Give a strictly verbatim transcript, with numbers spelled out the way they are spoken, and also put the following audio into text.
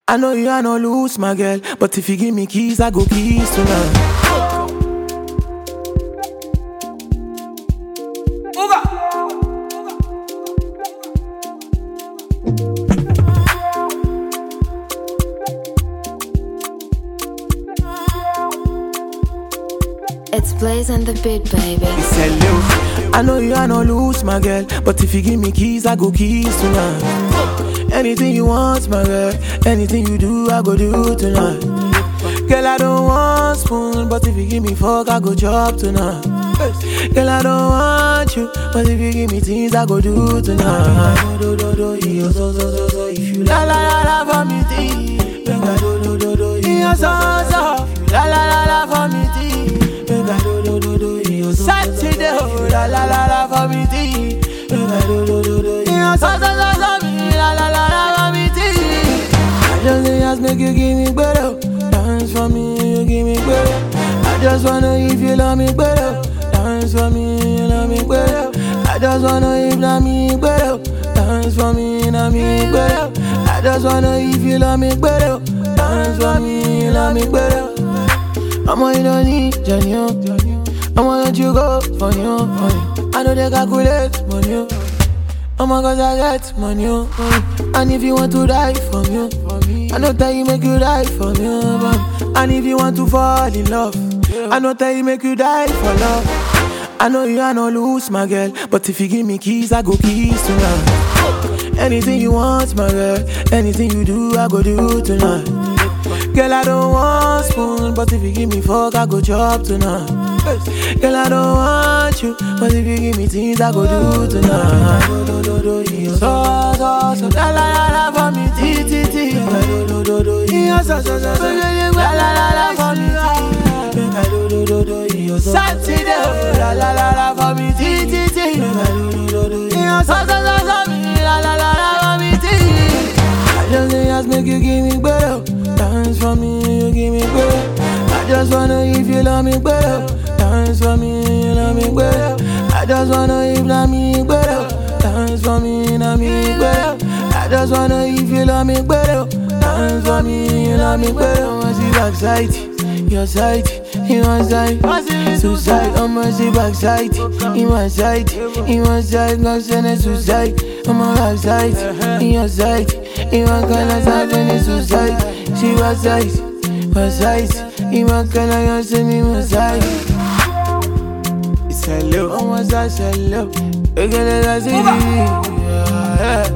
I know you are no lose, my girl, but if you give me keys, I go keys tonight. It's Blaze and the beat, baby. Hello. I know you are no lose, my girl, but if you give me keys, I go keys tonight. Anything you want, my girl, anything you do, I go do tonight. Girl, I don't want spoon, but if you give me fork, I go chop tonight. Girl, I don't want you, but if you give me things, I go do tonight. Do, do, do, do, yo, so, so, so, so. If you la la la la for me, tea. Make I do, do, do, do, yo, so, so. If you la la la la for me, tea. Make I do, do, do, do, yo, so, so. Saturday, oh, la la la la for me, tea. Make I do, do, do, do, yo, so, so, so, so. La la la la for me, tea. I just say, just make you give me better. Dance for me, you give me better. I just wanna if you love me better. Dance for me, you love me better. I just wanna if love me better. Dance for me, love me better. I just wanna if you love me better. Dance for me, you love me better. I'ma you don't need Johnny. I'ma let you go for you. I know they calculate money. I'ma cause I get money. And if you want to die for me, I know that you make you die for me. And if you want to fall in love, I know that you make you die for love. I know you are no lose, my girl, but if you give me keys, I go keys tonight. Anything you want, my girl, anything you do, I go do tonight. Girl, I don't want spoon, but if you give me fork, I go chop tonight. Girl, I don't want you, but if you give me things, I go do tonight. Do, do, do, do, yo, so, so, so. La la la la for me, tea, tea, tea. Do, do, do, do, yo, so, so, so, so. La la la la for me, tea. Do, do, do, do, yo, so, Saturday, la la la la for me, tea, tea, tea. Do, do, do, do, yo, so, so, so, so. La la la la for me, tea. I just say, just make you give me better. Dance for me, you give me better. I just wanna if you love me better. Dance for me, you love me better. I just wanna if love me better. Dance for me, love me better. I just wanna if you love me better. Dance for me, you love me better. I'ma see backside, your side, in one side, suicide. I'ma see backside, in one side, in one side, God send it suicide. I'ma backside, in your side, in one kind of side, and it's suicide. She was size, was size. In one kind of young, send me one side. It's hello, almost a hello. Again, I see you.